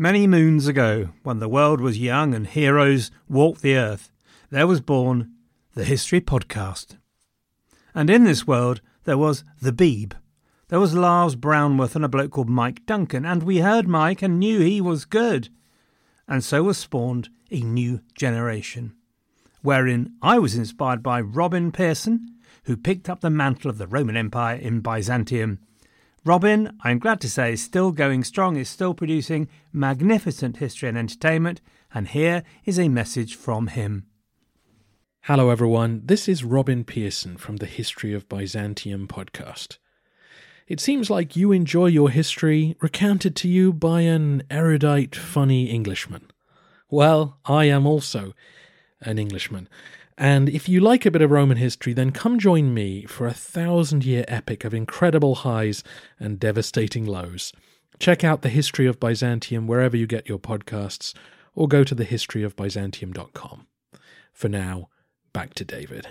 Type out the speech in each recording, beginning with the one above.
Many moons ago, when the world was young and heroes walked the earth, there was born the History Podcast. And in this world, there was the Beeb. There was Lars Brownworth and a bloke called Mike Duncan, and we heard Mike and knew he was good. And so was spawned a new generation, wherein I was inspired by Robin Pearson, who picked up the mantle of the Roman Empire in Byzantium. Robin, I'm glad to say, is still going strong, is still producing magnificent history and entertainment, and here is a message from him. Hello everyone, this is Robin Pearson from the History of Byzantium podcast. It seems like you enjoy your history recounted to you by an erudite, funny Englishman. Well, I am also an Englishman. And if you like a bit of Roman history, then come join me for a 1,000-year epic of incredible highs and devastating lows. Check out The History of Byzantium wherever you get your podcasts, or go to thehistoryofbyzantium.com. For now, back to David.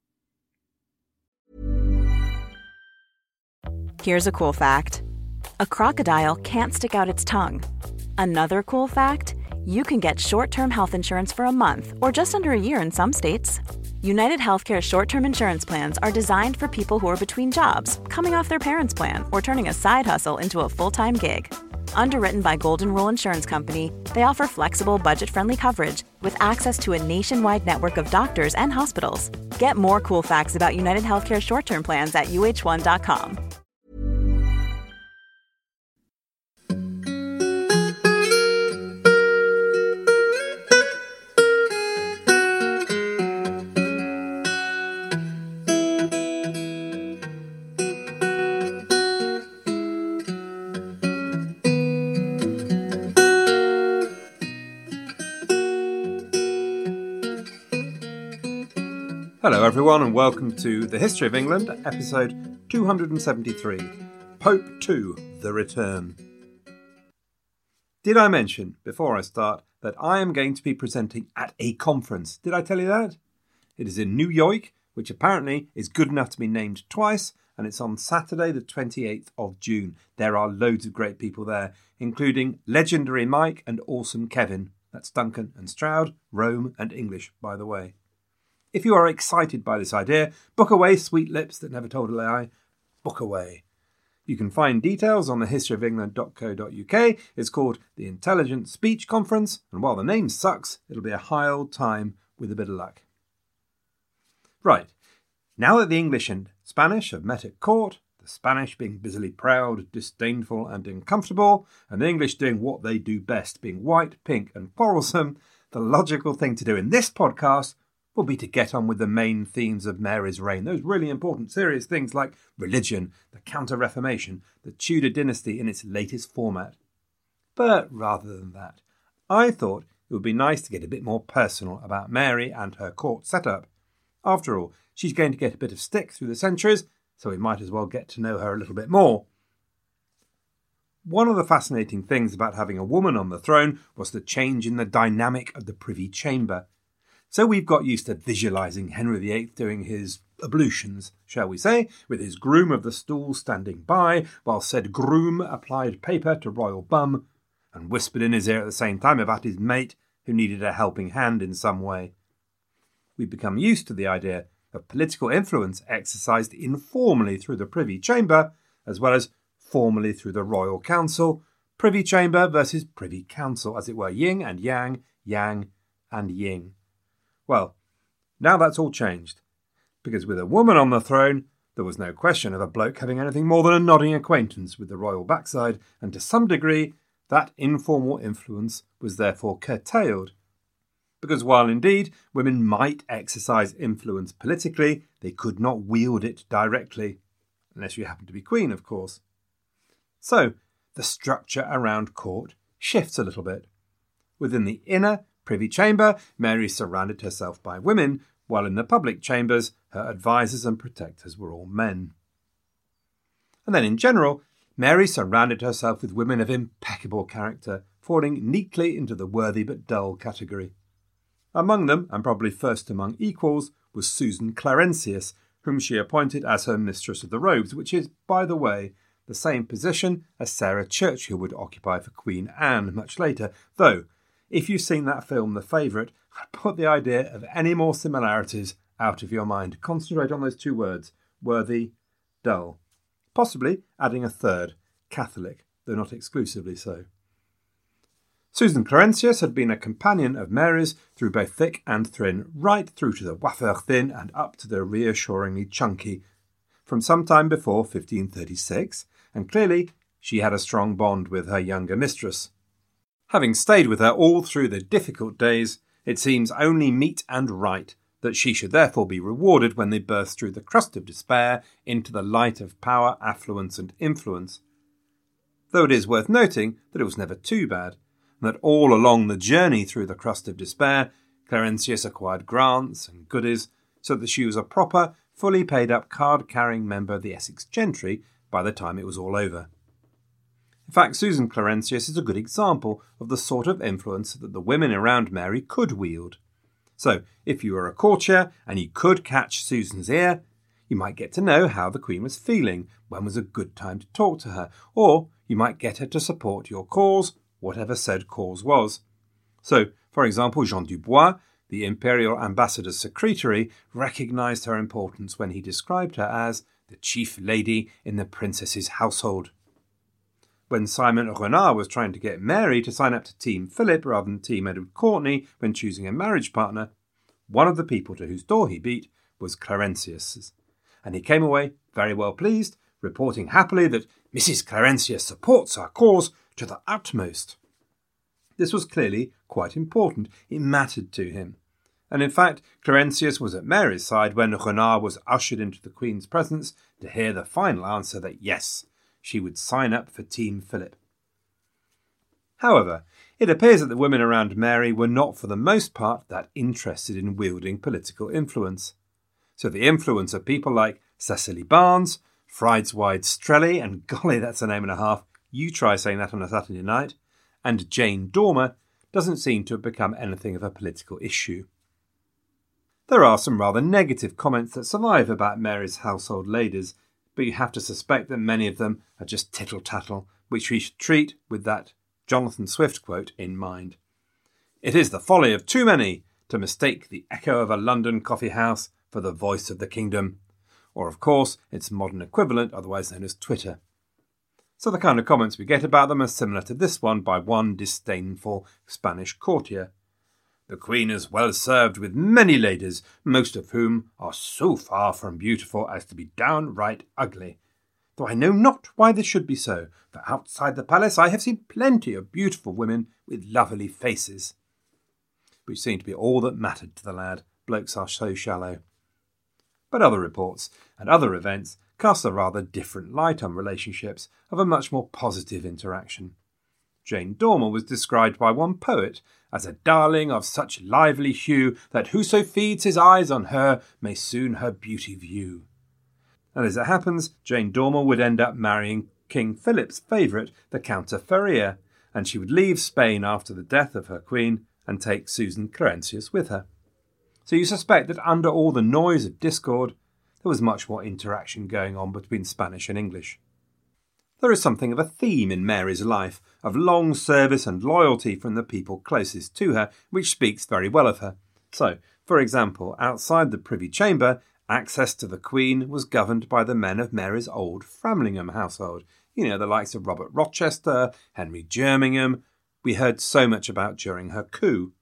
Here's a cool fact. A crocodile can't stick out its tongue. Another cool fact, you can get short-term health insurance for a month or just under a year in some states. United Healthcare short-term insurance plans are designed for people who are between jobs, coming off their parents' plan, or turning a side hustle into a full-time gig. Underwritten by Golden Rule Insurance Company, they offer flexible, budget-friendly coverage with access to a nationwide network of doctors and hospitals. Get more cool facts about United Healthcare short-term plans at uh1.com. Hello everyone and welcome to The History of England, episode 273, Pope II, The Return. Did I mention, before I start, that I am going to be presenting at a conference? Did I tell you that? It is in New York, which apparently is good enough to be named twice, and it's on Saturday the 28th of June. There are loads of great people there, including legendary Mike and awesome Kevin. That's Duncan and Stroud, Rome and English, by the way. If you are excited by this idea, book away, sweet lips that never told a lie. Book away. You can find details on thehistoryofengland.co.uk. It's called the Intelligent Speech Conference, and while the name sucks, it'll be a high old time with a bit of luck. Right, now that the English and Spanish have met at court, the Spanish being busily proud, disdainful and uncomfortable, and the English doing what they do best, being white, pink and quarrelsome, the logical thing to do in this podcast will be to get on with the main themes of Mary's reign, those really important, serious things like religion, the Counter-Reformation, the Tudor dynasty in its latest format. But rather than that, I thought it would be nice to get a bit more personal about Mary and her court setup. After all, she's going to get a bit of stick through the centuries, so we might as well get to know her a little bit more. One of the fascinating things about having a woman on the throne was the change in the dynamic of the Privy Chamber. So we've got used to visualising Henry VIII doing his ablutions, shall we say, with his groom of the stool standing by, while said groom applied paper to royal bum and whispered in his ear at the same time about his mate who needed a helping hand in some way. We've become used to the idea of political influence exercised informally through the Privy Chamber, as well as formally through the Royal Council, Privy Chamber versus Privy Council, as it were, yin and yang, yang and ying. Well, now that's all changed, because with a woman on the throne, there was no question of a bloke having anything more than a nodding acquaintance with the royal backside, and to some degree, that informal influence was therefore curtailed. Because while indeed women might exercise influence politically, they could not wield it directly, unless you happen to be queen, of course. So, the structure around court shifts a little bit. Within the inner Privy Chamber, Mary surrounded herself by women, while in the public chambers, her advisers and protectors were all men. And then in general, Mary surrounded herself with women of impeccable character, falling neatly into the worthy but dull category. Among them, and probably first among equals, was Susan Clarentius, whom she appointed as her mistress of the robes, which is, by the way, the same position as Sarah Churchill would occupy for Queen Anne much later, though, if you've seen that film The Favourite, I'd put the idea of any more similarities out of your mind. Concentrate on those two words, worthy, dull. Possibly adding a third, Catholic, though not exclusively so. Susan Clarencieux had been a companion of Mary's through both thick and thin, right through to the wafer thin and up to the reassuringly chunky, from some time before 1536, and clearly she had a strong bond with her younger mistress. Having stayed with her all through the difficult days, it seems only meet and right that she should therefore be rewarded when they burst through the crust of despair into the light of power, affluence and influence. Though it is worth noting that it was never too bad, and that all along the journey through the crust of despair, Clarencieux acquired grants and goodies, so that she was a proper, fully paid-up, card-carrying member of the Essex gentry by the time it was all over. In fact, Susan Clarencieux is a good example of the sort of influence that the women around Mary could wield. So, if you were a courtier and you could catch Susan's ear, you might get to know how the Queen was feeling, when was a good time to talk to her, or you might get her to support your cause, whatever said cause was. So, for example, Jean Dubois, the imperial ambassador's secretary, recognised her importance when he described her as the chief lady in the princess's household. When Simon Renard was trying to get Mary to sign up to Team Philip rather than Team Edward Courtenay when choosing a marriage partner, one of the people to whose door he beat was Clarencieux, and he came away very well pleased, reporting happily that Mrs. Clarencieux supports our cause to the utmost. This was clearly quite important. It mattered to him. And in fact, Clarencieux was at Mary's side when Renard was ushered into the Queen's presence to hear the final answer that yes, she would sign up for Team Philip. However, it appears that the women around Mary were not for the most part that interested in wielding political influence. So the influence of people like Cecily Barnes, Friedewald Strelley, and golly, that's a name and a half, you try saying that on a Saturday night, and Jane Dormer doesn't seem to have become anything of a political issue. There are some rather negative comments that survive about Mary's household ladies, but you have to suspect that many of them are just tittle-tattle, which we should treat with that Jonathan Swift quote in mind. It is the folly of too many to mistake the echo of a London coffee house for the voice of the kingdom, or of course its modern equivalent, otherwise known as Twitter. So the kind of comments we get about them are similar to this one by one disdainful Spanish courtier. The Queen is well served with many ladies, most of whom are so far from beautiful as to be downright ugly. Though I know not why this should be so, for outside the palace I have seen plenty of beautiful women with lovely faces. Which seemed to be all that mattered to the lad. Blokes are so shallow. But other reports and other events cast a rather different light on relationships of a much more positive interaction. Jane Dormer was described by one poet as a darling of such lively hue that whoso feeds his eyes on her may soon her beauty view. And as it happens, Jane Dormer would end up marrying King Philip's favourite, the Count of Feria, and she would leave Spain after the death of her queen and take Susan Clarencieux with her. So you suspect that under all the noise of discord, there was much more interaction going on between Spanish and English. There is something of a theme in Mary's life, of long service and loyalty from the people closest to her, which speaks very well of her. So, for example, outside the Privy Chamber, access to the Queen was governed by the men of Mary's old Framlingham household. You know, the likes of Robert Rochester, Henry Jerningham, we heard so much about during her coup.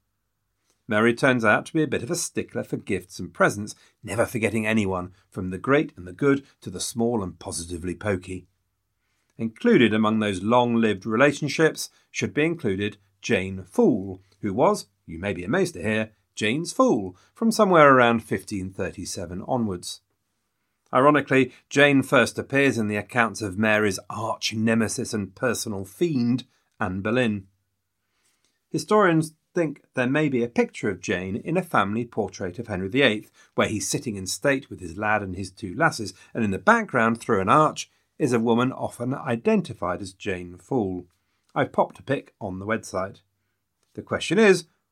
Mary turns out to be a bit of a stickler for gifts and presents, never forgetting anyone, from the great and the good to the small and positively pokey. Included among those long-lived relationships should be included Jane Fool, who was, you may be amazed to hear, Jane's fool from somewhere around 1537 onwards. Ironically, Jane first appears in the accounts of Mary's arch-nemesis and personal fiend, Anne Boleyn. Historians think there may be a picture of Jane in a family portrait of Henry VIII, where he's sitting in state with his lad and his two lasses, and in the background, through an arch, is a woman often identified as Jane Fool. I've popped a pic on the website. The question is,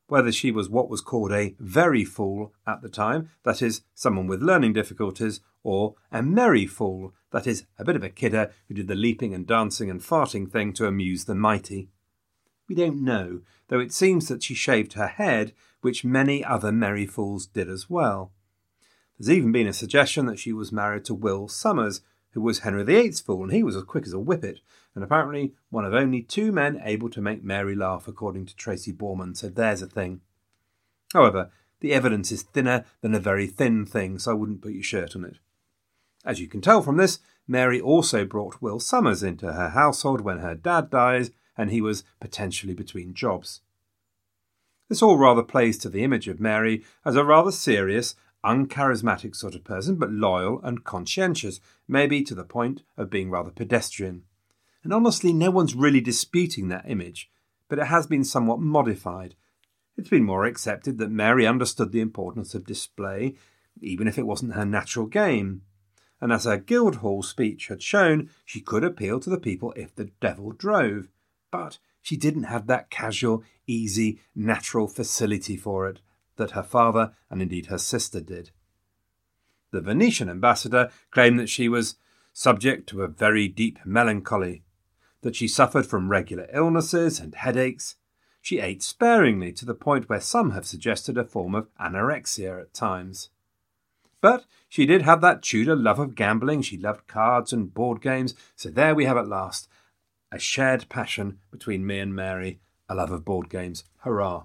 whether she was what was called a very fool at the time, that is, someone with learning difficulties, or a merry fool, that is, a bit of a kidder who did the leaping and dancing and farting thing to amuse the mighty. We don't know, though it seems that she shaved her head, which many other merry fools did as well. There's even been a suggestion that she was married to Will Somers, who was Henry VIII's fool, and he was as quick as a whippet, and apparently one of only 2 men able to make Mary laugh, according to Tracy Borman, so there's a thing. However, the evidence is thinner than a very thin thing, so I wouldn't put your shirt on it. As you can tell from this, Mary also brought Will Somers into her household when her dad dies, and he was potentially between jobs. This all rather plays to the image of Mary as a rather serious, uncharismatic sort of person, but loyal and conscientious, maybe to the point of being rather pedestrian. And honestly, no one's really disputing that image, but it has been somewhat modified. It's been more accepted that Mary understood the importance of display, even if it wasn't her natural game. And as her Guildhall speech had shown, she could appeal to the people if the devil drove. But she didn't have that casual, easy, natural facility for it that her father and indeed her sister did. The Venetian ambassador claimed that she was subject to a very deep melancholy, that she suffered from regular illnesses and headaches. She ate sparingly to the point where some have suggested a form of anorexia at times. But she did have that Tudor love of gambling. She loved cards and board games. So there we have at last a shared passion between me and Mary, a love of board games. Hurrah!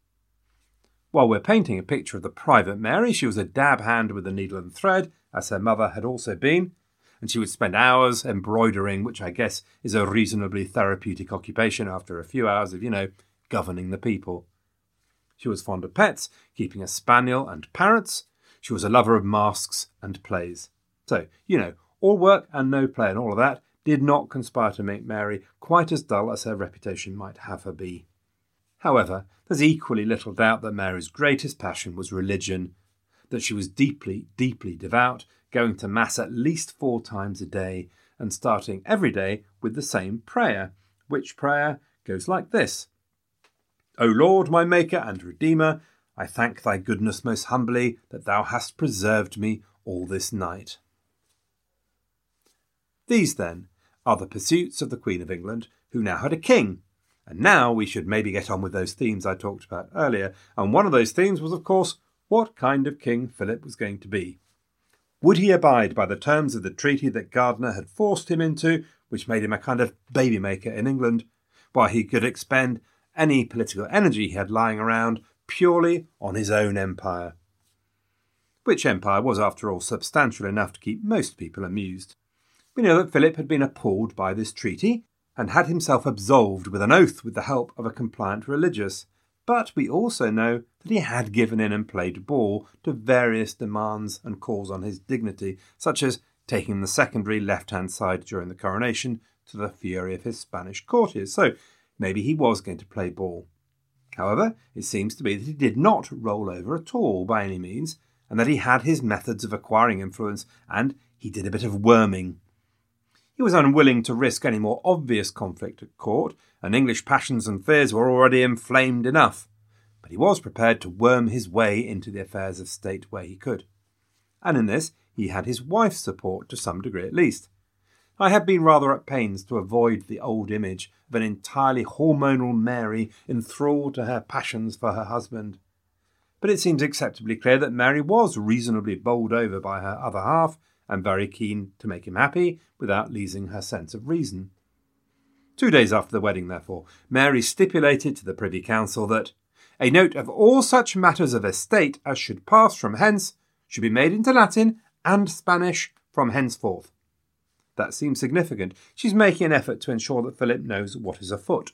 While we're painting a picture of the private Mary, she was a dab hand with the needle and thread, as her mother had also been, and she would spend hours embroidering, which I guess is a reasonably therapeutic occupation after a few hours of, governing the people. She was fond of pets, keeping a spaniel and parrots. She was a lover of masks and plays. So, all work and no play and all of that did not conspire to make Mary quite as dull as her reputation might have her be. However, there's equally little doubt that Mary's greatest passion was religion, that she was deeply, deeply devout, going to Mass at least 4 times a day, and starting every day with the same prayer, which prayer goes like this. O Lord, my Maker and Redeemer, I thank thy goodness most humbly that thou hast preserved me all this night. These, then, are the pursuits of the Queen of England, who now had a king. And now we should maybe get on with those themes I talked about earlier. And one of those themes was, of course, what kind of king Philip was going to be. Would he abide by the terms of the treaty that Gardiner had forced him into, which made him a kind of baby maker in England, while he could expend any political energy he had lying around purely on his own empire? Which empire was, after all, substantial enough to keep most people amused. We know that Philip had been appalled by this treaty, and had himself absolved with an oath with the help of a compliant religious. But we also know that he had given in and played ball to various demands and calls on his dignity, such as taking the secondary left-hand side during the coronation to the fury of his Spanish courtiers. So maybe he was going to play ball. However, it seems to be that he did not roll over at all by any means, and that he had his methods of acquiring influence, and he did a bit of worming. He was unwilling to risk any more obvious conflict at court, and English passions and fears were already inflamed enough. But he was prepared to worm his way into the affairs of state where he could. And in this, he had his wife's support to some degree at least. I have been rather at pains to avoid the old image of an entirely hormonal Mary enthralled to her passions for her husband. But it seems acceptably clear that Mary was reasonably bowled over by her other half, and very keen to make him happy without losing her sense of reason. 2 days after the wedding, therefore, Mary stipulated to the Privy Council that a note of all such matters of estate as should pass from hence should be made into Latin and Spanish from henceforth. That seems significant. She's making an effort to ensure that Philip knows what is afoot.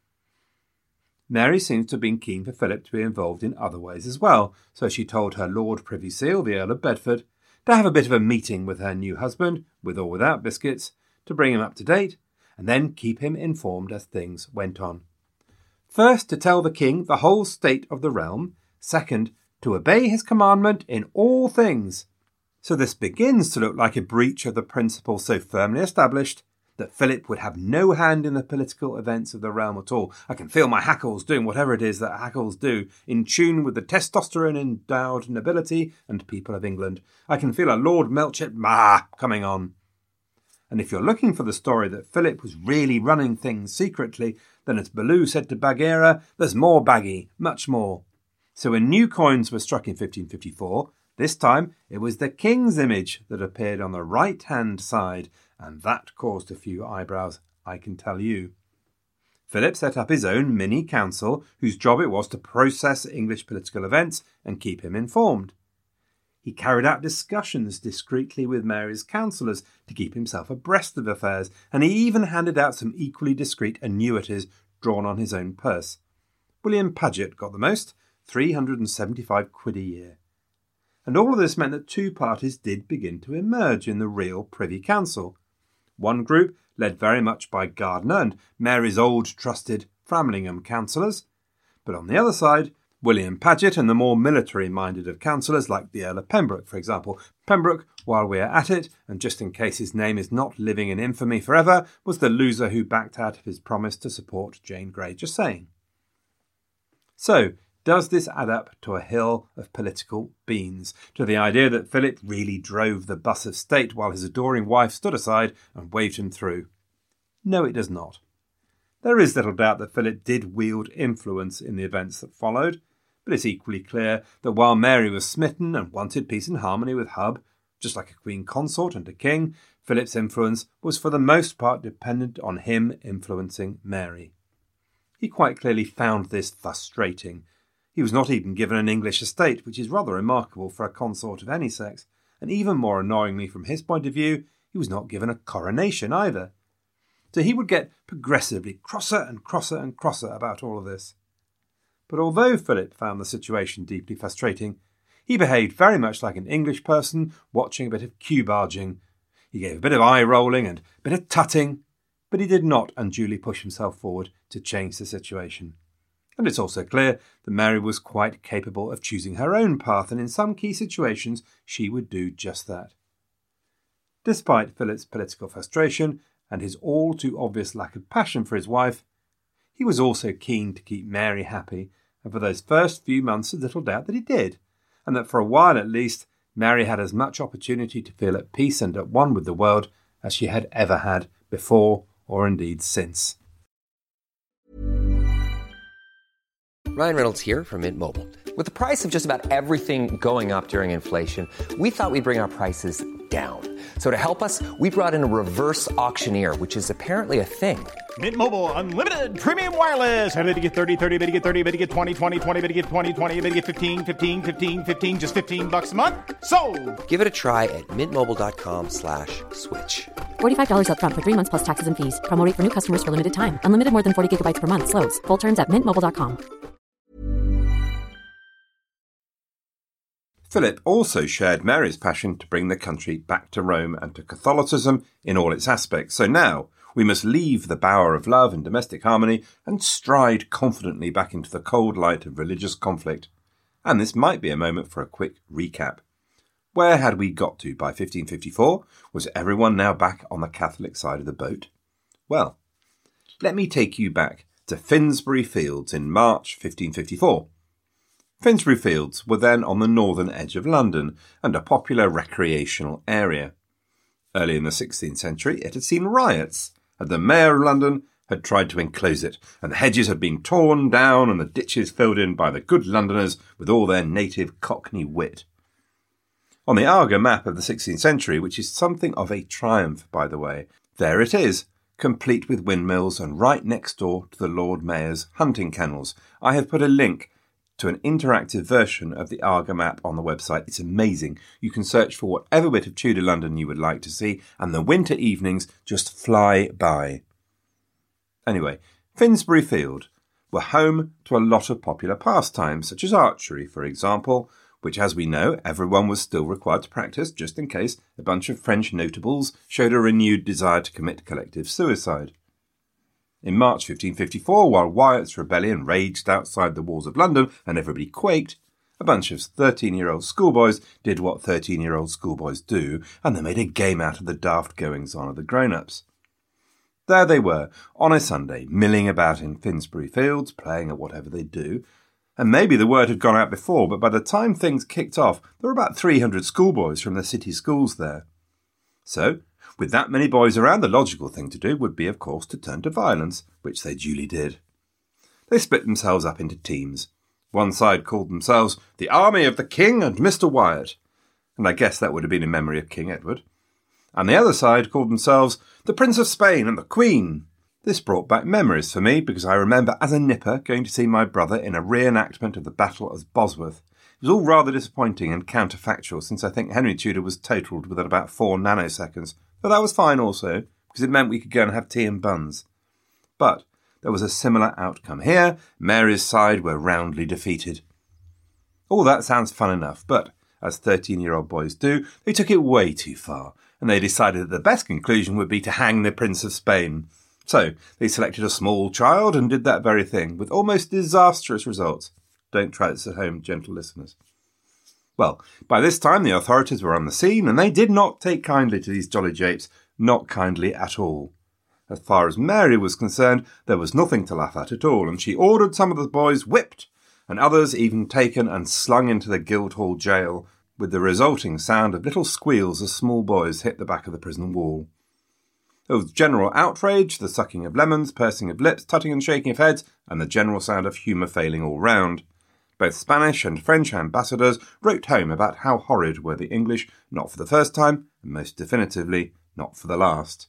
Mary seems to have been keen for Philip to be involved in other ways as well, so she told her Lord Privy Seal, the Earl of Bedford, to have a bit of a meeting with her new husband, with or without biscuits, to bring him up to date, and then keep him informed as things went on. First, to tell the king the whole state of the realm. Second, to obey his commandment in all things. So this begins to look like a breach of the principle so firmly established that Philip would have no hand in the political events of the realm at all. I can feel my hackles doing whatever it is that hackles do, in tune with the testosterone-endowed nobility and people of England. I can feel a Lord Melchett coming on. And if you're looking for the story that Philip was really running things secretly, then as Baloo said to Bagheera, there's more Baggy, much more. So when new coins were struck in 1554, this time it was the king's image that appeared on the right-hand side, and that caused a few eyebrows, I can tell you. Philip set up his own mini-council, whose job it was to process English political events and keep him informed. He carried out discussions discreetly with Mary's councillors to keep himself abreast of affairs, and he even handed out some equally discreet annuities drawn on his own purse. William Paget got the most, 375 quid a year. And all of this meant that two parties did begin to emerge in the real Privy Council. One group, led very much by Gardiner and Mary's old trusted Framlingham councillors, but on the other side, William Paget and the more military-minded of councillors like the Earl of Pembroke, for example. Pembroke, while we are at it, and just in case his name is not living in infamy forever, was the loser who backed out of his promise to support Jane Grey, just saying. So, does this add up to a hill of political beans, to the idea that Philip really drove the bus of state while his adoring wife stood aside and waved him through? No, it does not. There is little doubt that Philip did wield influence in the events that followed, but it's equally clear that while Mary was smitten and wanted peace and harmony with Hub, just like a queen consort and a king, Philip's influence was for the most part dependent on him influencing Mary. He quite clearly found this frustrating. He was not even given an English estate, which is rather remarkable for a consort of any sex, and even more annoyingly from his point of view, he was not given a coronation either. So he would get progressively crosser and crosser and crosser about all of this. But although Philip found the situation deeply frustrating, he behaved very much like an English person watching a bit of cue-barging. He gave a bit of eye-rolling and a bit of tutting, but he did not unduly push himself forward to change the situation. And it's also clear that Mary was quite capable of choosing her own path, and in some key situations she would do just that. Despite Philip's political frustration and his all too obvious lack of passion for his wife, he was also keen to keep Mary happy, and for those first few months there's little doubt that he did, and that for a while at least Mary had as much opportunity to feel at peace and at one with the world as she had ever had before, or indeed since. Ryan Reynolds here from Mint Mobile. With the price of just about everything going up during inflation, we thought we'd bring our prices down. So to help us, we brought in a reverse auctioneer, which is apparently a thing. Mint Mobile Unlimited Premium Wireless. How to get 30, 30, bit to get 30, bit to get 20, 20, 20, bit to get 20, 20, bit to get 15, 15, 15, 15, just $15 a month? Sold! Give it a try at mintmobile.com/switch. $45 up front for 3 months plus taxes and fees. Promo rate for new customers for limited time. Unlimited more than 40 gigabytes per month. Slows full terms at mintmobile.com. Philip also shared Mary's passion to bring the country back to Rome and to Catholicism in all its aspects. So now we must leave the bower of love and domestic harmony and stride confidently back into the cold light of religious conflict. And this might be a moment for a quick recap. Where had we got to by 1554? Was everyone now back on the Catholic side of the boat? Well, let me take you back to Finsbury Fields in March 1554. Finsbury Fields were then on the northern edge of London and a popular recreational area. Early in the 16th century, it had seen riots, and the Mayor of London had tried to enclose it, and the hedges had been torn down and the ditches filled in by the good Londoners with all their native Cockney wit. On the Arga map of the 16th century, which is something of a triumph, by the way, there it is, complete with windmills and right next door to the Lord Mayor's hunting kennels. I have put a link to an interactive version of the Arga map on the website. It's amazing. You can search for whatever bit of Tudor London you would like to see, and the winter evenings just fly by. Anyway, Finsbury Field were home to a lot of popular pastimes, such as archery, for example, which, as we know, everyone was still required to practice, just in case a bunch of French notables showed a renewed desire to commit collective suicide. In March 1554, while Wyatt's rebellion raged outside the walls of London and everybody quaked, a bunch of 13-year-old schoolboys did what 13-year-old schoolboys do, and they made a game out of the daft goings-on of the grown-ups. There they were, on a Sunday, milling about in Finsbury Fields, playing at whatever they do. And maybe the word had gone out before, but by the time things kicked off, there were about 300 schoolboys from the city schools there. So, with that many boys around, the logical thing to do would be, of course, to turn to violence, which they duly did. They split themselves up into teams. One side called themselves the Army of the King and Mr. Wyatt, and I guess that would have been in memory of King Edward. And the other side called themselves the Prince of Spain and the Queen. This brought back memories for me because I remember as a nipper going to see my brother in a reenactment of the Battle of Bosworth. It was all rather disappointing and counterfactual since I think Henry Tudor was totalled within about 4 nanoseconds, but that was fine also because it meant we could go and have tea and buns. But there was a similar outcome here. Mary's side were roundly defeated. All that sounds fun enough, but as 13-year-old boys do, they took it way too far, and they decided that the best conclusion would be to hang the Prince of Spain. So they selected a small child and did that very thing, with almost disastrous results. Don't try this at home, gentle listeners. Well, by this time the authorities were on the scene, and they did not take kindly to these jolly japes, not kindly at all. As far as Mary was concerned, there was nothing to laugh at all, and she ordered some of the boys whipped, and others even taken and slung into the Guildhall jail, with the resulting sound of little squeals as small boys hit the back of the prison wall. There was general outrage, the sucking of lemons, pursing of lips, tutting and shaking of heads, and the general sound of humour failing all round. Both Spanish and French ambassadors wrote home about how horrid were the English, not for the first time, and most definitively, not for the last.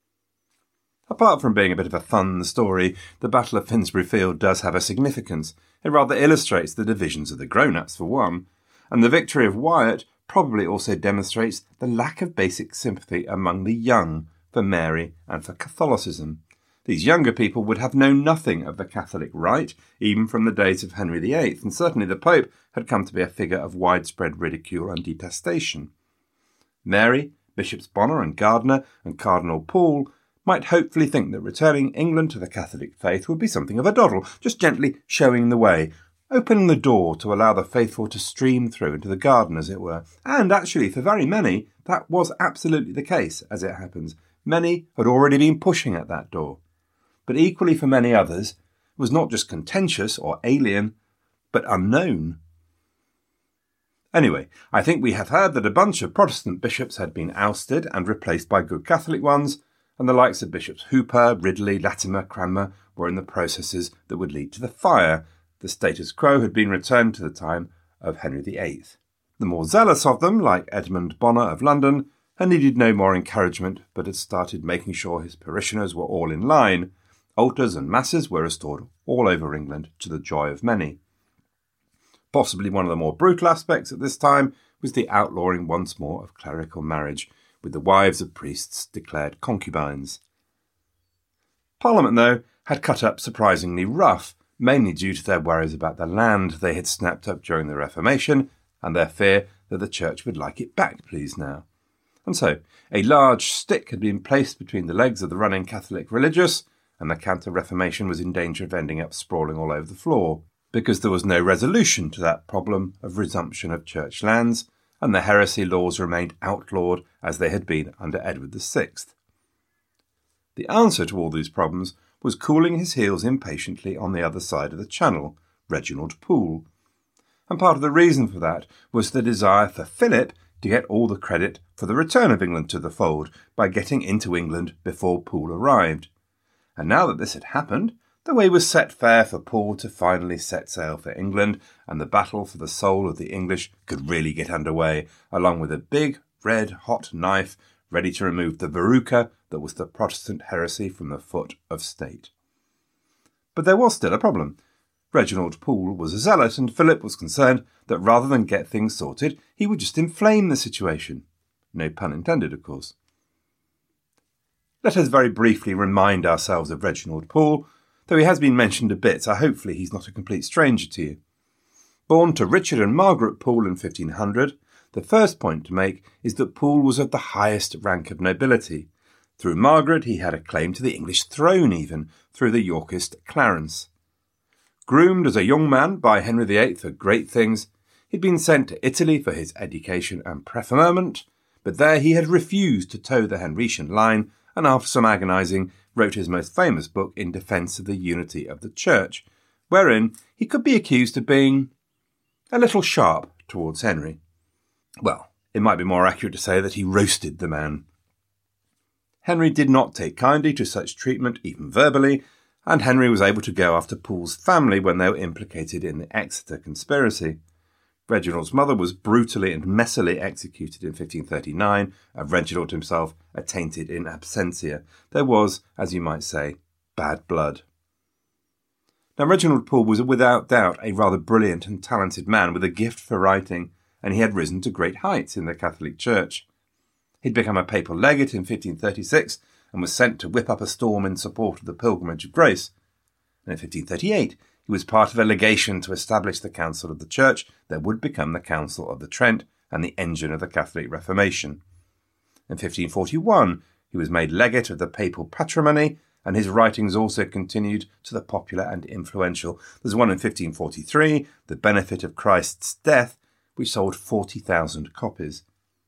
Apart from being a bit of a fun story, the Battle of Finsbury Field does have a significance. It rather illustrates the divisions of the grown-ups, for one, and the victory of Wyatt probably also demonstrates the lack of basic sympathy among the young for Mary and for Catholicism. These younger people would have known nothing of the Catholic rite, even from the days of Henry VIII, and certainly the Pope had come to be a figure of widespread ridicule and detestation. Mary, Bishops Bonner and Gardiner, and Cardinal Pole might hopefully think that returning England to the Catholic faith would be something of a doddle, just gently showing the way, opening the door to allow the faithful to stream through into the garden, as it were. And actually, for very many, that was absolutely the case, as it happens. Many had already been pushing at that door. But equally for many others, it was not just contentious or alien, but unknown. Anyway, I think we have heard that a bunch of Protestant bishops had been ousted and replaced by good Catholic ones, and the likes of Bishops Hooper, Ridley, Latimer, Cranmer were in the processes that would lead to the fire. The status quo had been returned to the time of Henry VIII. The more zealous of them, like Edmund Bonner of London, had needed no more encouragement, but had started making sure his parishioners were all in line. Altars and masses were restored all over England, to the joy of many. Possibly one of the more brutal aspects at this time was the outlawing once more of clerical marriage, with the wives of priests declared concubines. Parliament, though, had cut up surprisingly rough, mainly due to their worries about the land they had snapped up during the Reformation, and their fear that the Church would like it back, please now. And so, a large stick had been placed between the legs of the running Catholic religious, and the Counter-Reformation was in danger of ending up sprawling all over the floor, because there was no resolution to that problem of resumption of church lands, and the heresy laws remained outlawed as they had been under Edward VI. The answer to all these problems was cooling his heels impatiently on the other side of the Channel, Reginald Pole. And part of the reason for that was the desire for Philip to get all the credit for the return of England to the fold by getting into England before Pole arrived. And now that this had happened, the way was set fair for Pole to finally set sail for England, and the battle for the soul of the English could really get underway, along with a big, red, hot knife ready to remove the verruca that was the Protestant heresy from the foot of state. But there was still a problem. Reginald Pole was a zealot, and Philip was concerned that rather than get things sorted, he would just inflame the situation. No pun intended, of course. Let us very briefly remind ourselves of Reginald Pole, though he has been mentioned a bit, so hopefully he's not a complete stranger to you. Born to Richard and Margaret Pole in 1500, the first point to make is that Pole was of the highest rank of nobility. Through Margaret he had a claim to the English throne even, through the Yorkist Clarence. Groomed as a young man by Henry VIII for great things, he'd been sent to Italy for his education and preferment, but there he had refused to toe the Henrician line and after some agonising wrote his most famous book in defence of the unity of the Church, wherein he could be accused of being a little sharp towards Henry. Well, it might be more accurate to say that he roasted the man. Henry did not take kindly to such treatment, even verbally, and Henry was able to go after Pool's family when they were implicated in the Exeter conspiracy. Reginald's mother was brutally and messily executed in 1539, and Reginald himself attainted in absentia. There was, as you might say, bad blood. Now, Reginald Poole was without doubt a rather brilliant and talented man with a gift for writing, and he had risen to great heights in the Catholic Church. He'd become a papal legate in 1536 and was sent to whip up a storm in support of the Pilgrimage of Grace. And in 1538, he was part of a legation to establish the Council of the Church that would become the Council of the Trent and the engine of the Catholic Reformation. In 1541, he was made legate of the papal patrimony, and his writings also continued to the popular and influential. There's one in 1543, The Benefit of Christ's Death, which sold 40,000 copies.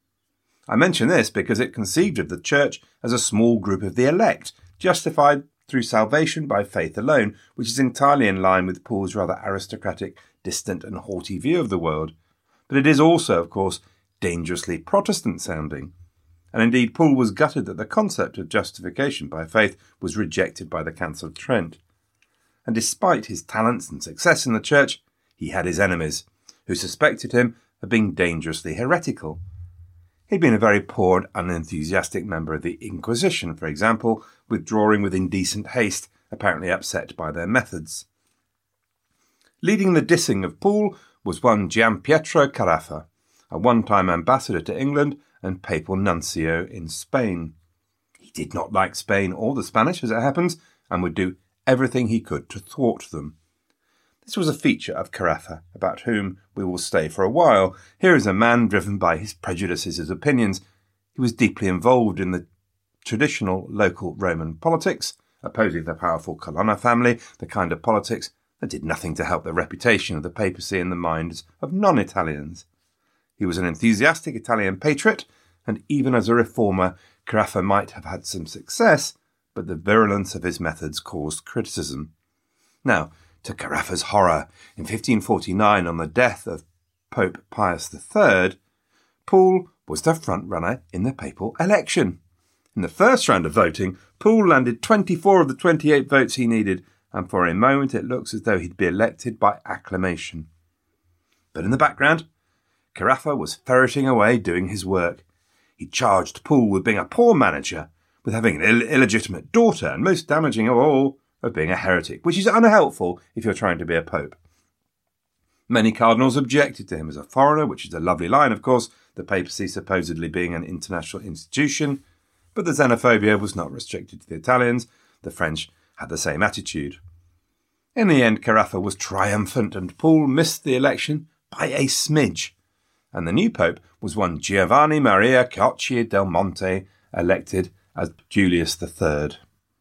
I mention this because it conceived of the Church as a small group of the elect, justified through salvation by faith alone, which is entirely in line with Pool's rather aristocratic, distant and haughty view of the world. But it is also, of course, dangerously Protestant-sounding. And indeed, Poole was gutted that the concept of justification by faith was rejected by the Council of Trent. And despite his talents and success in the Church, he had his enemies, who suspected him of being dangerously heretical. He'd been a very poor and unenthusiastic member of the Inquisition, for example, withdrawing with indecent haste, apparently upset by their methods. Leading the dissing of Poole was one Giampietro Carafa, a one-time ambassador to England and papal nuncio in Spain. He did not like Spain or the Spanish, as it happens, and would do everything he could to thwart them. This was a feature of Carafa, about whom we will stay for a while. Here is a man driven by his prejudices, his opinions. He was deeply involved in the traditional local Roman politics, opposing the powerful Colonna family, the kind of politics that did nothing to help the reputation of the papacy in the minds of non-Italians. He was an enthusiastic Italian patriot, and even as a reformer, Carafa might have had some success, but the virulence of his methods caused criticism. Now, to Carafa's horror, in 1549, on the death of Pope Pius III, Poole was the front-runner in the papal election. In the first round of voting, Poole landed 24 of the 28 votes he needed, and for a moment it looks as though he'd be elected by acclamation. But in the background, Carafa was ferreting away doing his work. He charged Poole with being a poor manager, with having an illegitimate daughter, and most damaging of all, of being a heretic, which is unhelpful if you're trying to be a pope. Many cardinals objected to him as a foreigner, which is a lovely line, of course, the papacy supposedly being an international institution, but the xenophobia was not restricted to the Italians. The French had the same attitude. In the end, Carafa was triumphant, and Poole missed the election by a smidge, and the new pope was one Giovanni Maria Ciocci del Monte, elected as Julius III.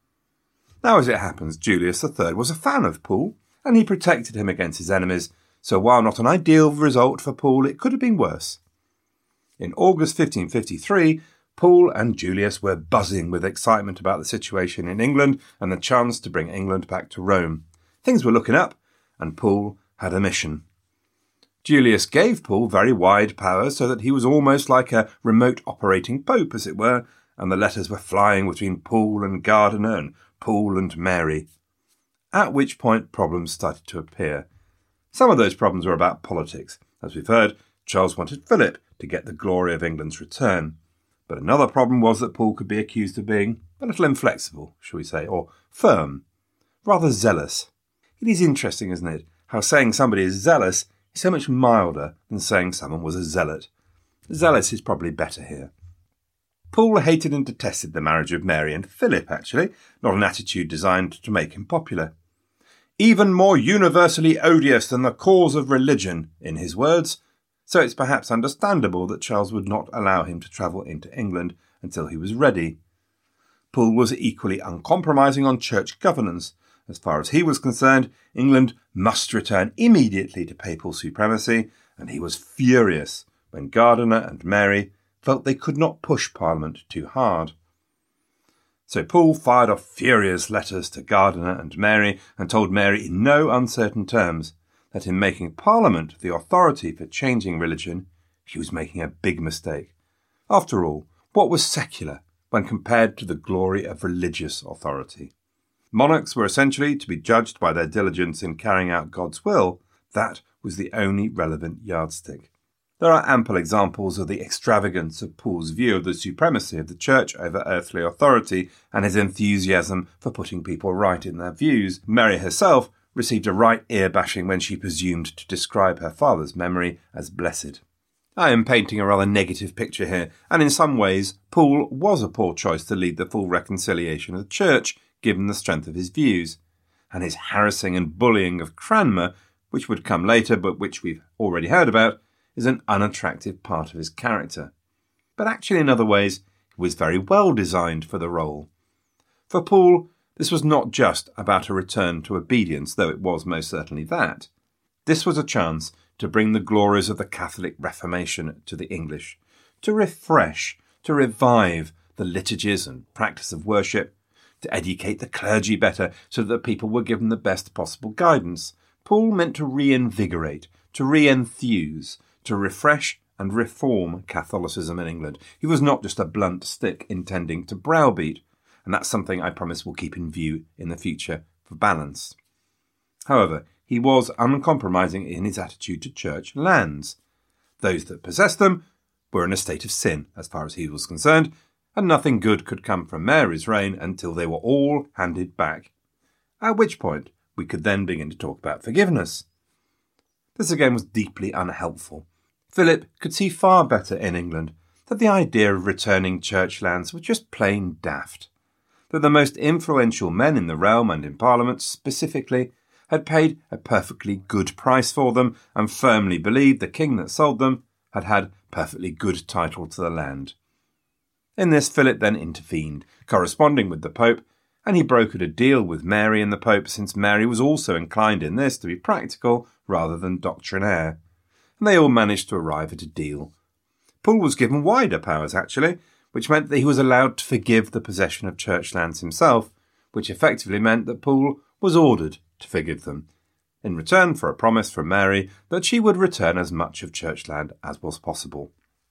Now, as it happens, Julius III was a fan of Poole, and he protected him against his enemies, so while not an ideal result for Poole, it could have been worse. In August 1553, Poole and Julius were buzzing with excitement about the situation in England and the chance to bring England back to Rome. Things were looking up, and Poole had a mission. Julius gave Poole very wide powers so that he was almost like a remote operating pope, as it were, and the letters were flying between Poole and Gardiner and Poole and Mary. At which point problems started to appear. Some of those problems were about politics. As we've heard, Charles wanted Philip to get the glory of England's return. But another problem was that Poole could be accused of being a little inflexible, shall we say, or firm, rather zealous. It is interesting, isn't it, how saying somebody is zealous is so much milder than saying someone was a zealot. Zealous is probably better here. Poole hated and detested the marriage of Mary and Philip, actually, not an attitude designed to make him popular. Even more universally odious than the cause of religion, in his words, so it's perhaps understandable that Charles would not allow him to travel into England until he was ready. Poole was equally uncompromising on church governance. As far as he was concerned, England must return immediately to papal supremacy, and he was furious when Gardiner and Mary felt they could not push Parliament too hard. So Poole fired off furious letters to Gardiner and Mary and told Mary in no uncertain terms that in making Parliament the authority for changing religion, she was making a big mistake. After all, what was secular when compared to the glory of religious authority? Monarchs were essentially to be judged by their diligence in carrying out God's will. That was the only relevant yardstick. There are ample examples of the extravagance of Poole's view of the supremacy of the Church over earthly authority and his enthusiasm for putting people right in their views. Mary herself received a right ear-bashing when she presumed to describe her father's memory as blessed. I am painting a rather negative picture here, and in some ways Poole was a poor choice to lead the full reconciliation of the Church, given the strength of his views. And his harassing and bullying of Cranmer, which would come later but which we've already heard about, is an unattractive part of his character. But actually in other ways, he was very well designed for the role. For Poole, this was not just about a return to obedience, though it was most certainly that. This was a chance to bring the glories of the Catholic Reformation to the English, to refresh, to revive the liturgies and practice of worship, to educate the clergy better so that the people were given the best possible guidance. Poole meant to reinvigorate, to re-enthuse, to refresh and reform Catholicism in England. He was not just a blunt stick intending to browbeat, and that's something I promise we'll keep in view in the future for balance. However, he was uncompromising in his attitude to church lands. Those that possessed them were in a state of sin, as far as he was concerned, and nothing good could come from Mary's reign until they were all handed back, at which point we could then begin to talk about forgiveness. This again was deeply unhelpful. Philip could see far better in England that the idea of returning church lands was just plain daft, that the most influential men in the realm and in Parliament specifically had paid a perfectly good price for them and firmly believed the king that sold them had had perfectly good title to the land. In this, Philip then intervened, corresponding with the Pope, and he brokered a deal with Mary and the Pope, since Mary was also inclined in this to be practical rather than doctrinaire, and they all managed to arrive at a deal. Poole was given wider powers, actually, which meant that he was allowed to forgive the possession of church lands himself, which effectively meant that Poole was ordered to forgive them, in return for a promise from Mary that she would return as much of church land as was possible.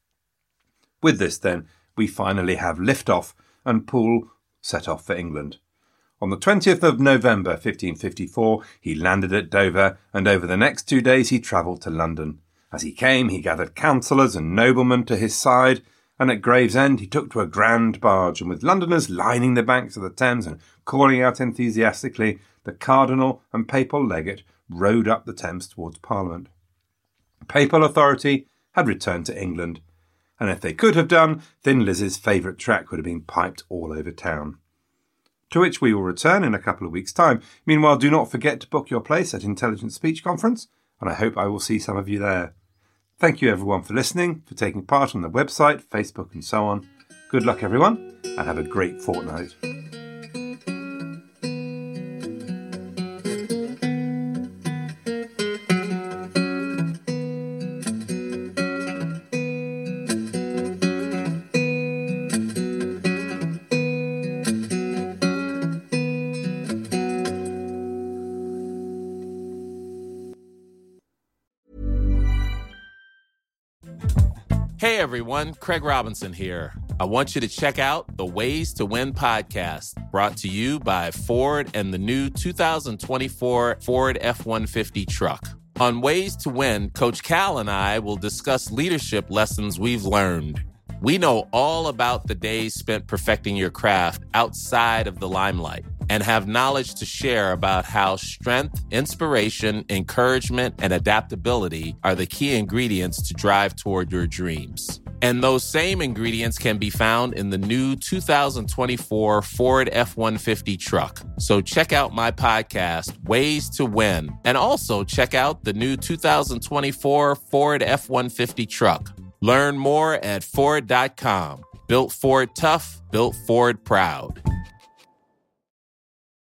With this, then, we finally have lift-off, and Poole set off for England. On the 20th of November 1554, he landed at Dover, and over the next 2 days he travelled to London. As he came, he gathered councillors and noblemen to his side, and at Gravesend he took to a grand barge, and with Londoners lining the banks of the Thames and calling out enthusiastically, the cardinal and papal legate rowed up the Thames towards Parliament. Papal authority had returned to England, and if they could have done, Thin Liz's favourite track would have been piped all over town. To which we will return in a couple of weeks' time. Meanwhile, do not forget to book your place at Intelligent Speech Conference, and I hope I will see some of you there. Thank you everyone for listening, for taking part on the website, Facebook and so on. Good luck everyone, and have a great fortnight. Hey everyone, Craig Robinson here. I want you to check out the Ways to Win podcast, brought to you by Ford and the new 2024 Ford F-150 truck. On Ways to Win, Coach Cal and I will discuss leadership lessons we've learned. We know all about the days spent perfecting your craft outside of the limelight and have knowledge to share about how strength, inspiration, encouragement, and adaptability are the key ingredients to drive toward your dreams. And those same ingredients can be found in the new 2024 Ford F-150 truck. So check out my podcast, Ways to Win, and also check out the new 2024 Ford F-150 truck. Learn more at Ford.com. Built Ford tough, built Ford proud.